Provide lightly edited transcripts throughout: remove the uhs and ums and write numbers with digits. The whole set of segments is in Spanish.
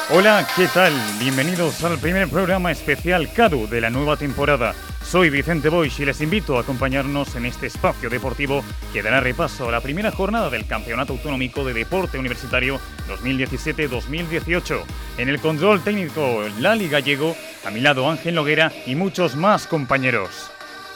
Hola, ¿qué tal? Bienvenidos al primer programa especial CADU de la nueva temporada. Soy Vicente Boix y les invito a acompañarnos en este espacio deportivo que dará repaso a la primera jornada del Campeonato Autonómico de Deporte Universitario 2017-2018. En el control técnico Lali Gallego, a mi lado Ángel Noguera y muchos más compañeros.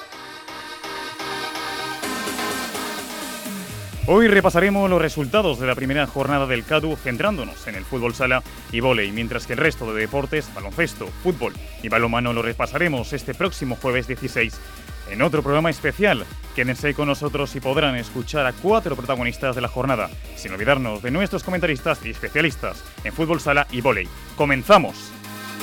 Hoy repasaremos los resultados de la primera jornada del CADU centrándonos en el fútbol sala y vóley, mientras que el resto de deportes, baloncesto, fútbol y balonmano lo repasaremos este próximo jueves 16 en otro programa especial. Quédense con nosotros y podrán escuchar a 4 protagonistas de la jornada, sin olvidarnos de nuestros comentaristas y especialistas en fútbol sala y vóley. ¡Comenzamos!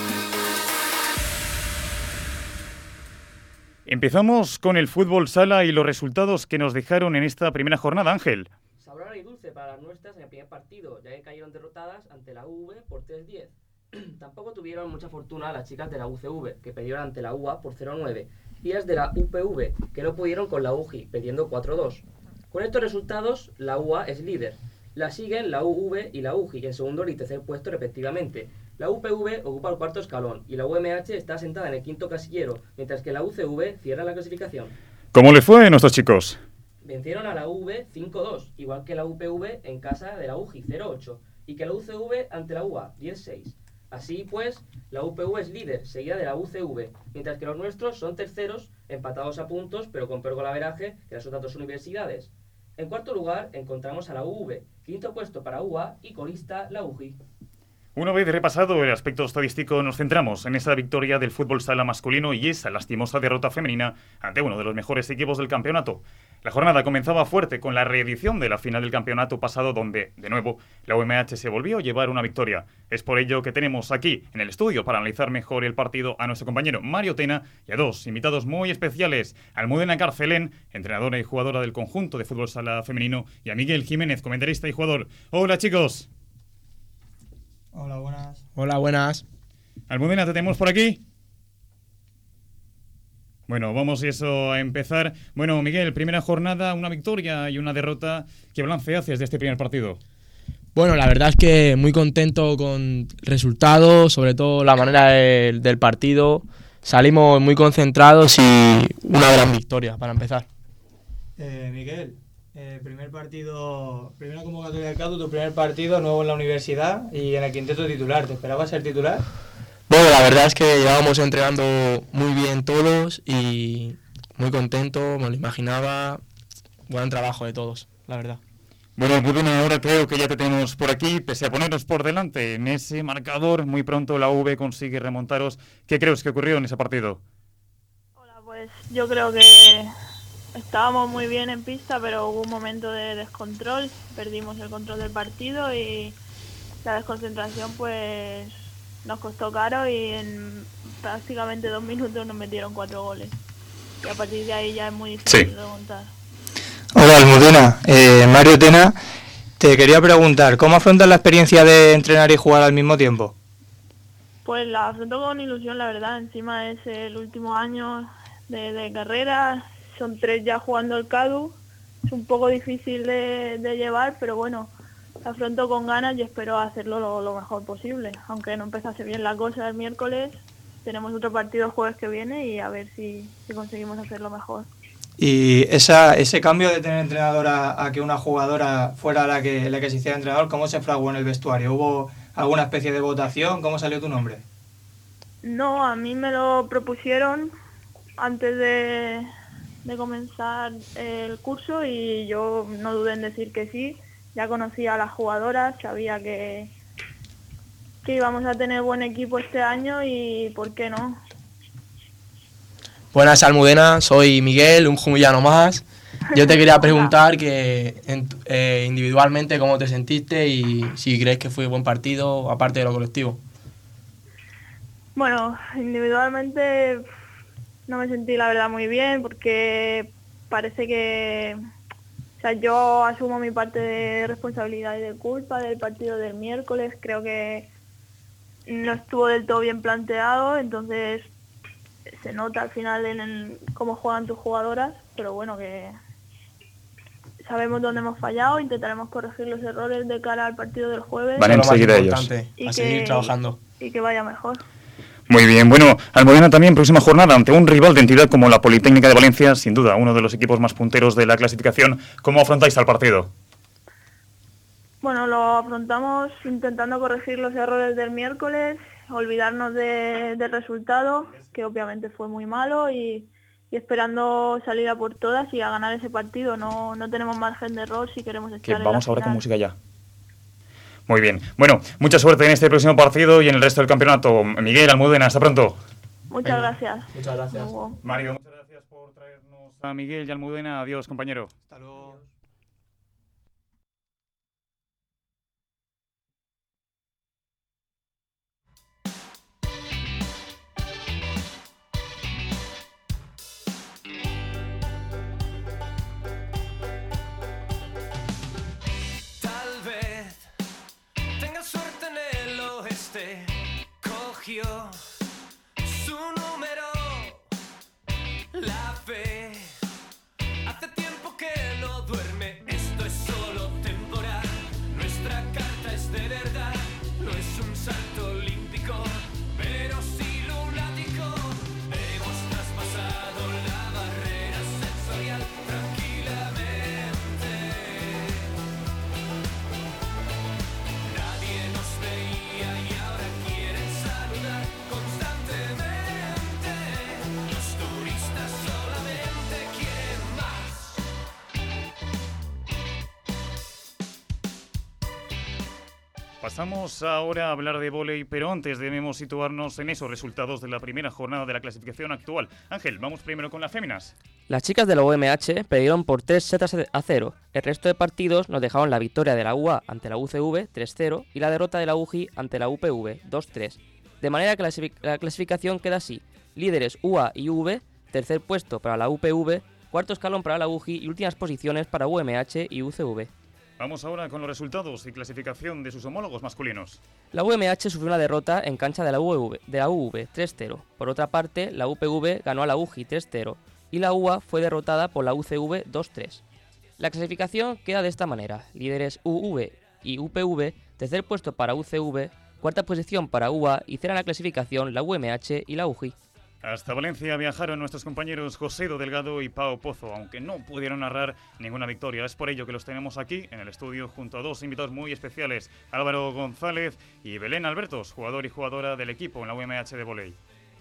Empezamos con el fútbol sala y los resultados que nos dejaron en esta primera jornada, Ángel. Sabroso y dulce para las nuestras en el primer partido, ya que cayeron derrotadas ante la UV por 3-10. Tampoco tuvieron mucha fortuna las chicas de la UCV, que perdieron ante la UA por 0-9, y las de la UPV, que no pudieron con la UGI, perdiendo 4-2. Con estos resultados, la UA es líder. La siguen la UV y la UGI, en segundo y tercer puesto respectivamente. La UPV ocupa el cuarto escalón y la UMH está sentada en el quinto casillero, mientras que la UCV cierra la clasificación. ¿Cómo le fue a nuestros chicos? Vencieron a la UV 5-2, igual que la UPV en casa de la UGI 0-8 y que la UCV ante la UA 10-6. Así pues, la UPV es líder, seguida de la UCV, mientras que los nuestros son terceros, empatados a puntos, pero con peor golaveraje que las otras dos universidades. En cuarto lugar encontramos a la UV, quinto puesto para UA y colista la UGI. Una vez repasado el aspecto estadístico, nos centramos en esa victoria del fútbol sala masculino y esa lastimosa derrota femenina ante uno de los mejores equipos del campeonato. La jornada comenzaba fuerte con la reedición de la final del campeonato pasado donde, de nuevo, la UMH se volvió a llevar una victoria. Es por ello que tenemos aquí, en el estudio, para analizar mejor el partido a nuestro compañero Mario Tena y a dos invitados muy especiales, Almudena Carcelén, entrenadora y jugadora del conjunto de fútbol sala femenino, y a Miguel Jiménez, comentarista y jugador. ¡Hola, chicos! Hola, buenas. Hola, buenas. Almudena, ¿te tenemos por aquí? Bueno, vamos eso a empezar. Bueno, Miguel, primera jornada, una victoria y una derrota. ¿Qué balance haces de este primer partido? Bueno, la verdad es que muy contento con el resultado, sobre todo la manera del partido. Salimos muy concentrados y una gran victoria para empezar. Miguel, primer partido, primera convocatoria del CADU, tu primer partido nuevo en la universidad y en el quinteto titular. ¿Te esperabas ser titular? Bueno, la verdad es que llevábamos entrenando muy bien todos y muy contento, me lo imaginaba. Buen trabajo de todos, la verdad. Bueno, Almudena, ahora creo que ya te tenemos por aquí, pese a ponernos por delante en ese marcador. Muy pronto la V consigue remontaros. ¿Qué crees que ocurrió en ese partido? Hola, pues yo creo que estábamos muy bien en pista, pero hubo un momento de descontrol, perdimos el control del partido y la desconcentración pues nos costó caro y en prácticamente 2 minutos nos metieron 4 goles. Y a partir de ahí ya es muy difícil remontar. Hola, Almudena. Mario Tena, te quería preguntar, ¿cómo afrontas la experiencia de entrenar y jugar al mismo tiempo? Pues la afronto con ilusión, la verdad. Encima es el último año de carrera, son 3 ya jugando el CADU. Es un poco difícil de llevar, pero bueno, la afronto con ganas y espero hacerlo lo mejor posible. Aunque no empezase bien la cosa el miércoles, tenemos otro partido el jueves que viene y a ver si conseguimos hacerlo mejor. Y ese cambio de tener entrenadora a que una jugadora fuera la que se hiciera entrenador, ¿cómo se fraguó en el vestuario? ¿Hubo alguna especie de votación? ¿Cómo salió tu nombre? No, a mí me lo propusieron antes de comenzar el curso y yo no dudé en decir que sí. Ya conocía a las jugadoras, sabía que íbamos a tener buen equipo este año y ¿por qué no? Buenas, Almudena, soy Miguel, un jumillano más. Yo te quería preguntar que individualmente cómo te sentiste y si crees que fue buen partido, aparte de lo colectivo. Bueno, individualmente no me sentí la verdad muy bien porque parece que, o sea, yo asumo mi parte de responsabilidad y de culpa del partido del miércoles. Creo que no estuvo del todo bien planteado, entonces se nota al final en cómo juegan tus jugadoras, pero bueno, que sabemos dónde hemos fallado, intentaremos corregir los errores de cara al partido del jueves. Vale, Eso es lo más enseguida importante, Y a que- seguir trabajando. y que vaya mejor. Muy bien, bueno, Almudena también, próxima jornada ante un rival de entidad como la Politécnica de Valencia, sin duda, uno de los equipos más punteros de la clasificación. ¿Cómo afrontáis al partido? Bueno, lo afrontamos intentando corregir los errores del miércoles, olvidarnos del resultado, que obviamente fue muy malo, y esperando salir a por todas y a ganar ese partido. No tenemos margen de error si queremos estar Que en vamos la ahora con final. música ya. Muy bien. Bueno, mucha suerte en este próximo partido y en el resto del campeonato. Miguel, Almudena, hasta pronto. Muchas gracias. Muchas gracias. Hasta luego. Mario, muchas gracias por traernos a Miguel y Almudena. Adiós, compañero. Hasta luego. Tal vez tenga suerte en el oeste. Cogió su número, la fe. Hace tiempo que no duerme. Esto es solo temporal. Nuestra carta es de verdad. No es un salto olímpico, pero sí lunático. Hemos traspasado la barrera sensorial tranquilamente. Nadie nos veía y ahora quieren saludar constantemente. Los turistas solamente quieren más. Pasamos ahora a hablar de vóley, pero antes debemos situarnos en esos resultados de la primera jornada de la clasificación actual. Ángel, vamos primero con las féminas. Las chicas de la UMH perdieron por 3 sets a 0. El resto de partidos nos dejaron la victoria de la UA ante la UCV 3-0 y la derrota de la UJI ante la UPV 2-3. De manera que la clasificación queda así: líderes UA y UV, tercer puesto para la UPV, cuarto escalón para la UJI y últimas posiciones para UMH y UCV. Vamos ahora con los resultados y clasificación de sus homólogos masculinos. La UMH sufrió una derrota en cancha de la UV 3-0. Por otra parte, la UPV ganó a la UJI 3-0 y la UA fue derrotada por la UCV 2-3. La clasificación queda de esta manera: líderes UV y UPV, tercer puesto para UCV, cuarta posición para UA y cierran la clasificación la UMH y la UJI. Hasta Valencia viajaron nuestros compañeros José Delgado y Pau Pozo, aunque no pudieron narrar ninguna victoria. Es por ello que los tenemos aquí en el estudio junto a dos invitados muy especiales, Álvaro González y Belén Albertos, jugador y jugadora del equipo en la UMH de vóley.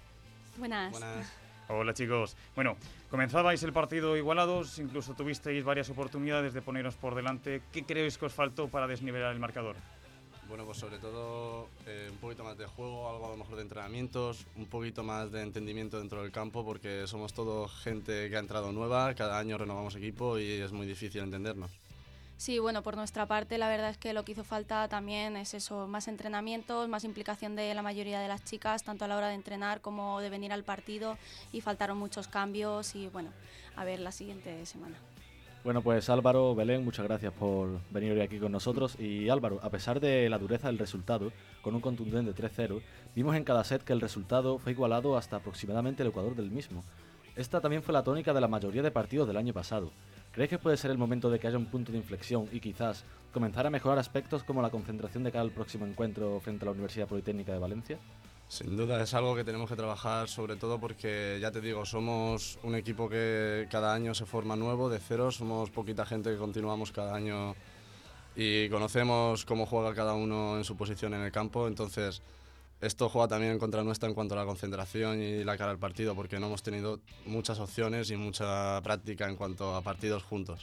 Buenas. Hola chicos. Bueno, comenzabais el partido igualados, incluso tuvisteis varias oportunidades de poneros por delante. ¿Qué creéis que os faltó para desnivelar el marcador? Bueno, pues sobre todo un poquito más de juego, algo a lo mejor de entrenamientos, un poquito más de entendimiento dentro del campo, porque somos todo gente que ha entrado nueva, cada año renovamos equipo y es muy difícil entendernos. Sí, bueno, por nuestra parte la verdad es que lo que hizo falta también es eso, más entrenamientos, más implicación de la mayoría de las chicas, tanto a la hora de entrenar como de venir al partido, y faltaron muchos cambios y bueno, a ver la siguiente semana. Bueno, pues Álvaro, Belén, muchas gracias por venir hoy aquí con nosotros. Y Álvaro, a pesar de la dureza del resultado, con un contundente 3-0, vimos en cada set que el resultado fue igualado hasta aproximadamente el ecuador del mismo. Esta también fue la tónica de la mayoría de partidos del año pasado. ¿Crees que puede ser el momento de que haya un punto de inflexión y quizás comenzar a mejorar aspectos como la concentración de cara al próximo encuentro frente a la Universidad Politécnica de Valencia? Sin duda es algo que tenemos que trabajar, sobre todo porque, ya te digo, somos un equipo que cada año se forma nuevo, de cero, somos poquita gente que continuamos cada año y conocemos cómo juega cada uno en su posición en el campo, entonces esto juega también en contra nuestra en cuanto a la concentración y la cara al partido, porque no hemos tenido muchas opciones y mucha práctica en cuanto a partidos juntos.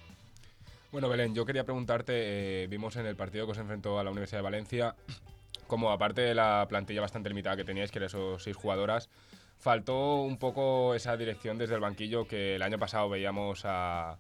Bueno, Belén, yo quería preguntarte, vimos en el partido que os enfrentó a la Universidad de Valencia, como aparte de la plantilla bastante limitada que teníais, que eran esos 6 jugadoras, faltó un poco esa dirección desde el banquillo que el año pasado veíamos a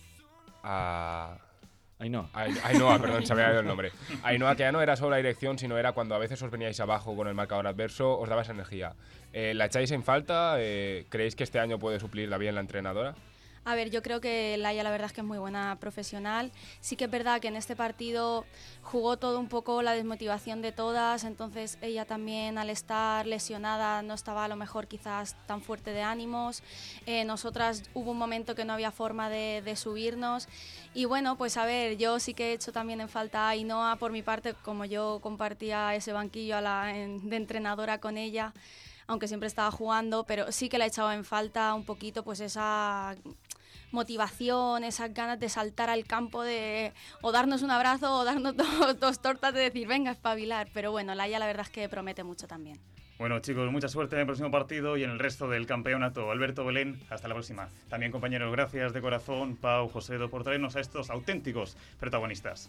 Ainhoa, perdón, se me había ido el nombre. Ainhoa, que ya no era solo la dirección, sino era cuando a veces os veníais abajo con el marcador adverso, os daba esa energía. ¿La echáis en falta? ¿Creéis que este año puede suplirla bien la entrenadora? A ver, yo creo que Laia la verdad es que es muy buena profesional. Sí que es verdad que en este partido jugó todo un poco la desmotivación de todas, entonces ella también al estar lesionada no estaba a lo mejor quizás tan fuerte de ánimos. Nosotras hubo un momento que no había forma de subirnos y bueno, pues a ver, yo sí que he hecho también en falta a Ainhoa por mi parte, como yo compartía ese banquillo de entrenadora con ella, aunque siempre estaba jugando, pero sí que la he echado en falta un poquito pues esa motivación, esas ganas de saltar al campo, de o darnos un abrazo o darnos dos tortas, de decir venga, espabilar. Pero bueno, Laia la verdad es que promete mucho también. Bueno, chicos, mucha suerte en el próximo partido y en el resto del campeonato. Alberto, Belén, hasta la próxima. También, compañeros, gracias de corazón, Pau, Josedo, por traernos a estos auténticos protagonistas.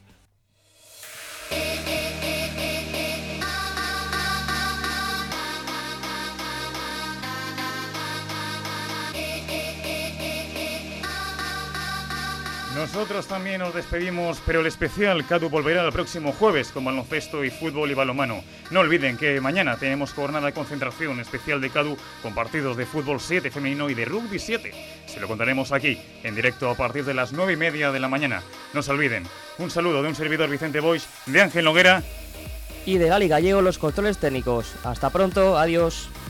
Nosotros también nos despedimos, pero el especial CADU volverá el próximo jueves con baloncesto y fútbol y balonmano. No olviden que mañana tenemos jornada de concentración especial de CADU con partidos de fútbol 7 femenino y de rugby 7. Se lo contaremos aquí, en directo a partir de las 9:30 de la mañana. No se olviden, un saludo de un servidor Vicente Boix, de Ángel Noguera y de Gali Gallego los controles técnicos. Hasta pronto, adiós.